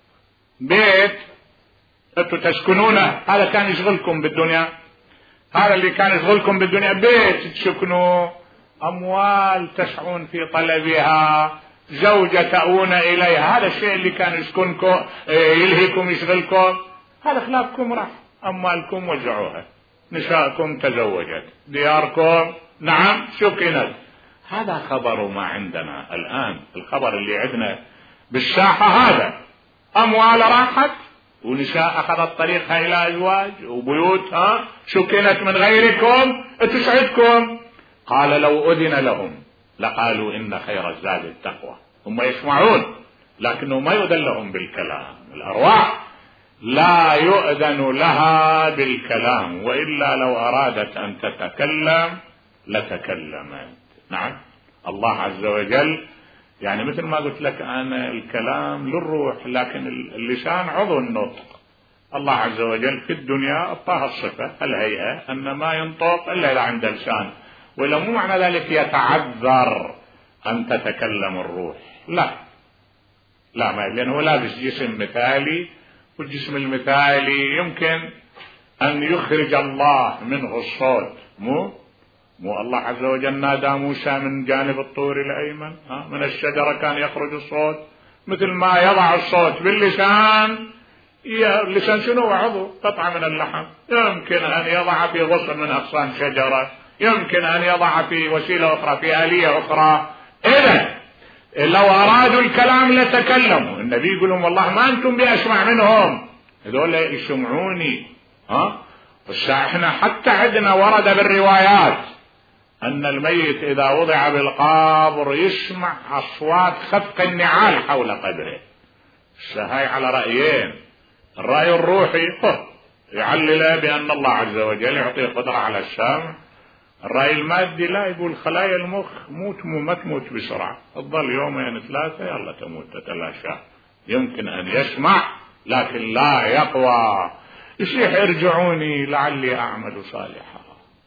بيت أنتم تسكنونه هذا كان يشغلكم بالدنيا، هذا اللي كان يشغلكم بالدنيا، بيت تسكنوا، أموال تسعون في طلبها، زوجة تأوون إليها، هذا الشيء اللي كان يسكنكم يلهيكم يشغلكم. هذا خلافكم راح، أموالكم وزعوها، نساءكم تزوجت، دياركم نعم سكنت. هذا خبر ما عندنا الآن، الخبر اللي عندنا بالساحة هذا أموال راحت ونساء أخذت طريقها إلى أزواج وبيوتها سكنت من غيركم تسعدكم. قال لو أذن لهم لقالوا إن خير الزاد التقوى. هم يسمعون لكنه ما يؤذن لهم بالكلام، الأرواح لا يؤذن لها بالكلام، وإلا لو أرادت أن تتكلم لتكلمت. نعم الله عز وجل يعني مثل ما قلت لك أنا الكلام للروح، لكن اللسان عضو النطق، الله عز وجل في الدنيا أعطاها الصفة الهيئة أن ما ينطق إلا إذا عنده لسان، ولا مو معنى ذلك يتعذر أن تتكلم الروح، لا لا ما لأنه لابس جسم مثالي، والجسم المثالي يمكن أن يخرج الله منه الصوت. مو مو الله عز وجل نادى موسى من جانب الطور الأيمن، ها من الشجرة كان يخرج الصوت، مثل ما يضع الصوت باللسان. اللسان شنو عضو قطعة من اللحم، يمكن أن يضع في غصن من أغصان شجرة، يمكن أن يضع في وسيلة أخرى، في آلية أخرى. إذا لو أرادوا الكلام لتكلموا. النبي يقول لهم والله ما أنتم بأسمع منهم، هذول يسمعوني. ها احنا حتى عندنا ورد بالروايات أن الميت إذا وضع بالقبر يسمع أصوات خفق النعال حول قبره. هاي على رأيين، الرأي الروحي يعلل بأن الله عز وجل يعطيه قدرة على السمع، الرأي المادي لا، يقول خلايا المخ موت مو ما تموت بسرعة، تظل يومين ثلاثة يلا تموت تتلاشى. يمكن أن يسمع لكن لا يقوى. يصيح ارجعوني لعلي أعمل صالحا.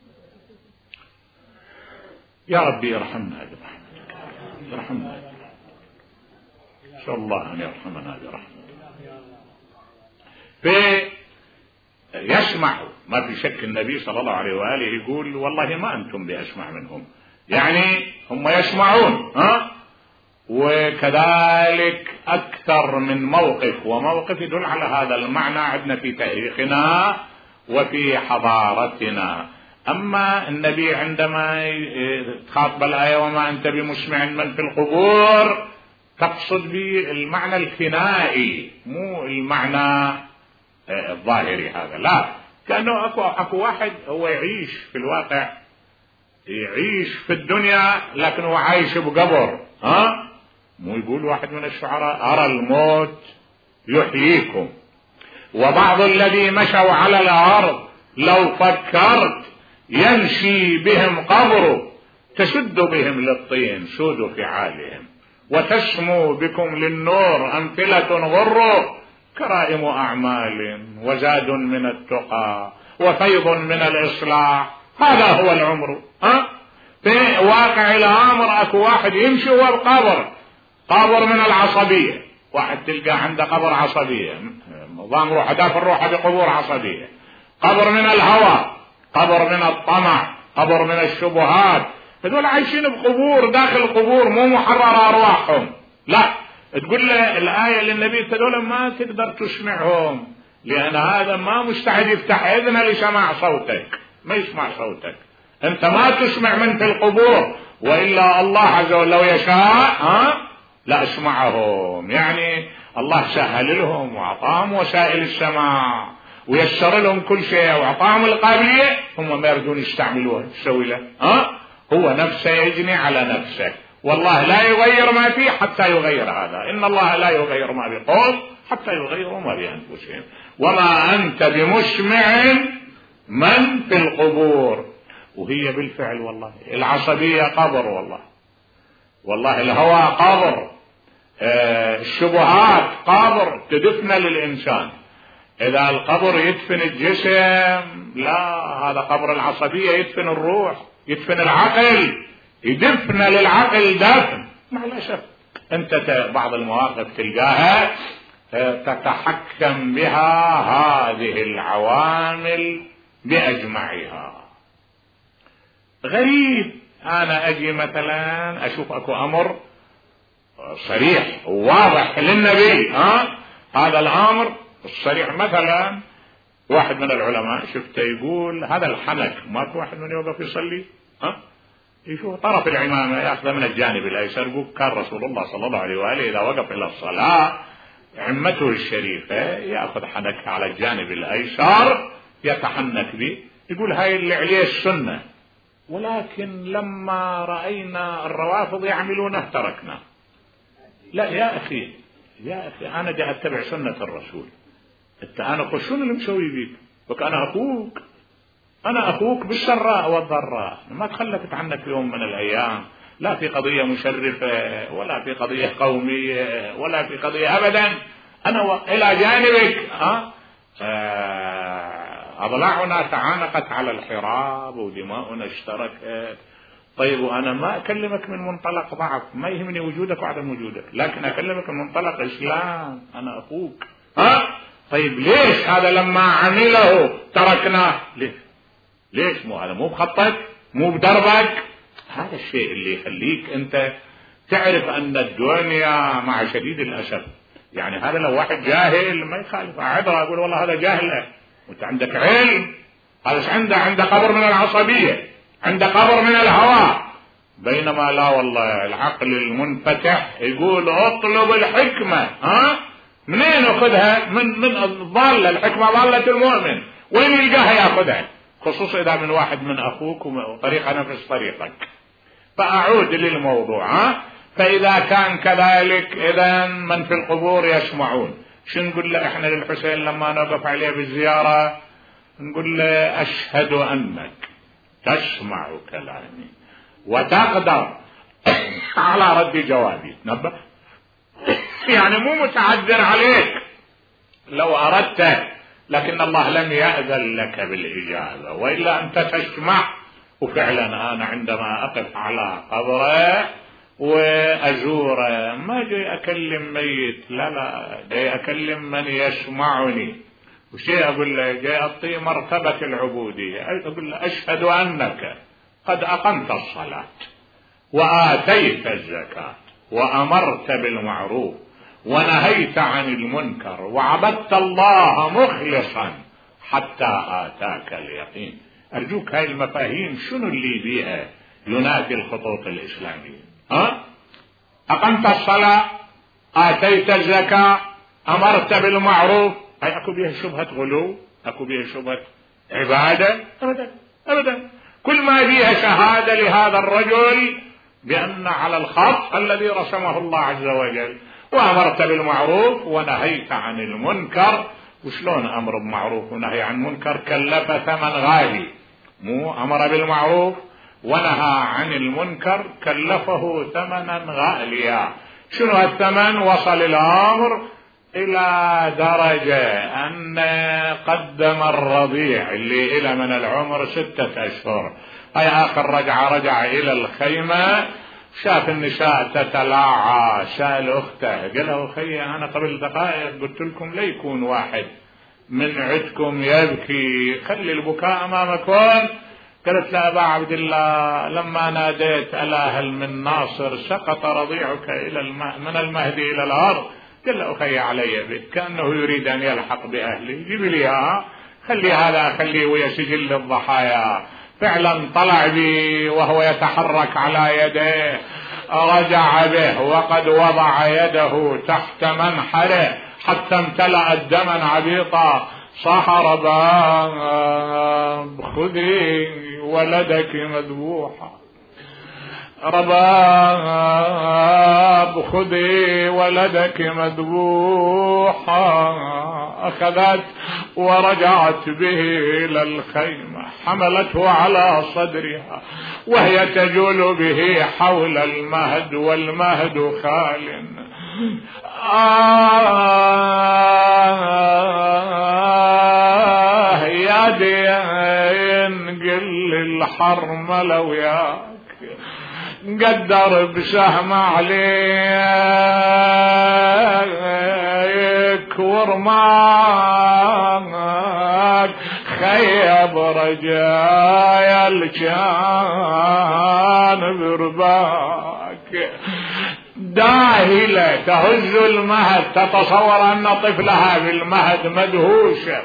يا ربي ارحمنا برحمتك، ارحمنا، نسأل الله أن يرحمنا برحمتك. فيسمع، ما في شك النبي صلى الله عليه وآله يقول والله ما أنتم بأسمع منهم، يعني هم يسمعون. ها وكذلك أكثر من موقف وموقف يدل على هذا المعنى عندنا في تاريخنا وفي حضارتنا. أما النبي عندما تخاطب الآية وما أنت بمسمع من في القبور، تقصد به المعنى الكنائي مو المعنى الظاهري هذا، لا، كأنه أكو, أكو واحد هو يعيش في الواقع، يعيش في الدنيا لكن هو عايش بقبر. ها مو يقول واحد من الشعراء أرى الموت يحييكم، وبعض الذي مشوا على الأرض لو فكرت يمشي بهم قبر، تشد بهم للطين سود فعالهم، وتسمو بكم للنور أمثلة غر، كرائم أعمال وزاد من التقى وفيض من الإصلاح، هذا هو العمر. ها في واقع الأمر أكو واحد يمشي هو بقبر، قبر من العصبية، واحد تلقى عنده قبر عصبية، نظام روح دافع الروح بقبور عصبية، قبر من الهوى، قبر من الطمع، قبر من الشبهات. هذول عايشين بقبور، داخل القبور مو محرر أرواحهم. لا، تقول له الآية للنبي هذول ما تقدر تسمعهم، لأن هذا ما مستعد يفتح إذنه لسماع صوتك، ما يسمع صوتك، أنت ما تسمع من في القبور، وإلا الله عز وجل لو يشاء ها لا اسمعهم. يعني الله سهل لهم وأعطاهم وسائل السماع ويسر لهم كل شيء وأعطاهم القابلية، هم ما يردون يستعملوها، تسوي له ها هو نفسه يجني على نفسه، والله لا يغير ما فيه حتى يغير هذا. إن الله لا يغير ما بقوم حتى يغيروا ما بأنفسهم، وما أنت بمسمع من في القبور. وهي بالفعل والله العصبية قبر، والله والله الهوى قبر، آه الشبهات قبر تدفن للإنسان. إذا القبر يدفن الجسم، لا، هذا قبر العصبية يدفن الروح، يدفن العقل، يدفن للعقل دفن. مع الأسف أنت بعض المواقف تلقاها تتحكم بها هذه العوامل بأجمعها. غريب أنا أجي مثلا أشوف أكو أمر صريح وواضح للنبي، ها هذا الأمر الصريح. مثلا واحد من العلماء شفته يقول هذا الحنك، ماكو واحد من يوقف يصلي ها يشوف طرف العمامة يأخذ من الجانب الأيسر. يقول كان رسول الله صلى الله عليه وآله إذا وقف إلى الصلاة عمته الشريفة يأخذ حنك على الجانب الأيسر يتحنك به. يقول هاي اللي عليه السنة، ولكن لما رأينا الروافض يعملونه تركنا. لا يا أخي، يا أخي أنا جاء أتبع سنة الرسول، أنت أنا شنو اللي مسوي بيك؟ وك أنا أخوك، أنا أخوك بالسراء والضراء، ما تخلفت عنك يوم من الأيام، لا في قضية مشرفة ولا في قضية قومية ولا في قضية أبدا، أنا إلى جانبك. أه؟ أضلاعنا تعانقت على الحراب ودماؤنا اشتركت. طيب وأنا ما أكلمك من منطلق ضعف، ما يهمني وجودك وعدم وجودك، لكن أكلمك من منطلق إسلام، أنا أخوك. ها؟ طيب ليش هذا لما عمله تركناه؟ ليش؟ ليش؟ مو هذا مو بخطك، مو بدربك. هذا الشيء اللي يخليك أنت تعرف أن الدنيا مع شديد الأسف، يعني هذا لو واحد جاهل ما يخالف، أعذره أقول والله هذا جاهل، وأنت عندك علم. هذا عنده عنده قبر من العصبية، عنده قبر من الهوى. بينما لا والله العقل المنفتح يقول اطلب الحكمة. ها؟ منين أخذها؟ من من الضالة. الحكمة ضالة المؤمن، وين يلقاها يأخذها؟ خصوصا إذا من واحد من أخوك وطريقة نفس طريقك. فأعود للموضوع. ها؟ فإذا كان كذلك إذا من في القبور يسمعون. شو نقول له احنا للحسين لما نوقف عليه بالزيارة؟ نقول له أشهد أنك تسمع كلامي وتقدر على رد جوابي. تنبه يعني مو متعذر عليك لو أردت، لكن الله لم يأذن لك بالإجابة، وإلا أنت تسمع. وفعلا أنا عندما أقف على قبره وأزوره ما جاي أكلم ميت، لا لا، جاي أكلم من يسمعني. وشيء أقول له جاي أعطيه مرتبة العبودية، أقول له أشهد أنك قد أقمت الصلاة وآتيت الزكاة وأمرت بالمعروف ونهيت عن المنكر وعبدت الله مخلصا حتى آتاك اليقين. أرجوك هاي المفاهيم شنو اللي بيها ينادي الخطوط الإسلامية. ها؟ أقمت الصلاة، آتيت الزكاة، أمرت بالمعروف. هاي أكو بيها شبهة غلو؟ أكو بيها شبهة عبادة؟ أبدا أبدا. كل ما فيها شهادة لهذا الرجل بأن على الخط الذي رسمه الله عز وجل. وأمرت بالمعروف ونهيت عن المنكر. وشلون أمر بالمعروف ونهي عن المنكر؟ كلف ثمن غالي. مو أمر بالمعروف ونهى عن المنكر كلفه ثمنا غاليا. شنو الثمن؟ وصل الأمر إلى درجة أن قدم الرضيع اللي إلى من العمر ستة أشهر. أي آخر رجع رجع إلى الخيمة، شاف النساء تتلاعى، سأل أخته قال له أخي أنا قبل دقائق قلت لكم لا يكون واحد من عندكم يبكي، خلي البكاء أمامكم. قالت لا أبا عبد الله لما ناديت ألا هل من ناصر سقط رضيعك إلى الماء من المهدي إلى الأرض. قال له أخي علي بك، كأنه يريد أن يلحق بأهلي، جيب لي إياها، خلي هذا خليه ويا سجل الضحايا. فعلا طلع بي وهو يتحرك على يديه، رجع به وقد وضع يده تحت منحره حتى امتلأت دما عبيطا. صاح رباب خذي ولدك مذبوحا، رباب خذي ولدك مذبوحا. أخذت ورجعت به إلى الخيمة، حملته على صدرها وهي تجول به حول المهد والمهد خال. آه يا دين قل الحرملة وياك قدر بسهم عليك ورماك، خيب رجايا الجان برباك. داهلة تهز المهد تتصور أن طفلها بالمهد مدهوشة.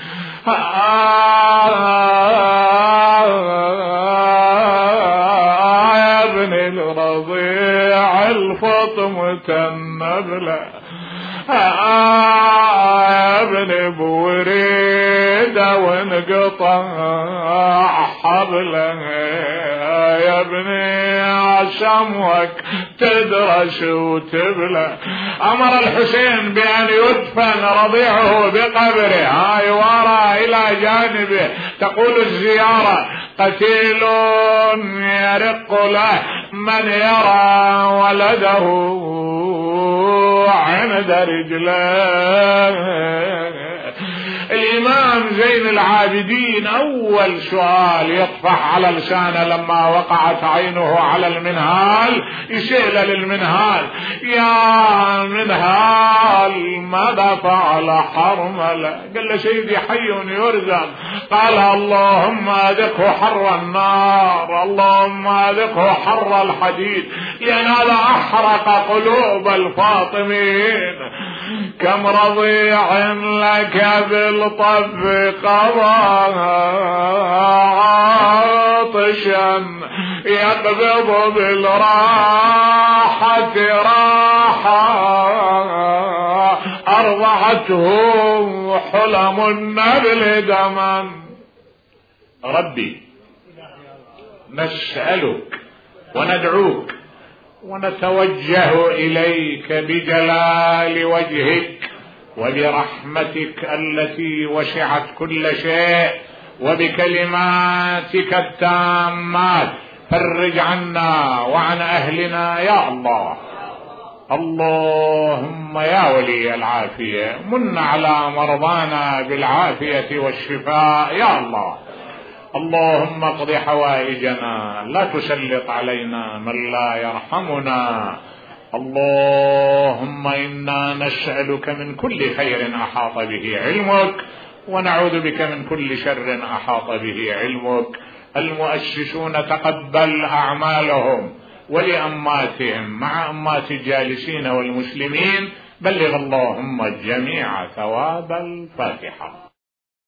يا ابن الرضيع الفطمة النبلة، يا ابن بوريدة وانقطع حبله، يا ابني عشمك تدرس وتبلى. أمر الحسين بأن يدفن رضيعه بقبره، هاي ورا إلى جانبه. تقول الزيارة قتيل يرق له من يرى ولده عند رجله. الإمام زين العابدين أول سؤال يطفح على لسانه لما وقعت عينه على المنهال، يسأل للمنهال: يا منهال ماذا فعل حرملة؟ قال له: سيدي حي يرزق. قال: اللهم أذقه حر النار، اللهم أذقه حر الحديد، لأن هذا أحرق قلوب الفاطمين. كم رضيع لك بالطف قضى عاطشا يقبض بالراحة راحة، أرضعته حلم النبل دما. ربي نسألك وندعوك ونتوجه إليك بجلال وجهك وبرحمتك التي وسعت كل شيء وبكلماتك التامات، فرج عنا وعن أهلنا يا الله. اللهم يا ولي العافية من على مرضانا بالعافية والشفاء يا الله. اللهم اقض حوائجنا، لا تسلط علينا من لا يرحمنا. اللهم إنا نسألك من كل خير أحاط به علمك، ونعوذ بك من كل شر أحاط به علمك. المؤسسون تقبل أعمالهم ولأماتهم مع أمات الجالسين والمسلمين، بلغ اللهم الجميع ثواب الفاتحة.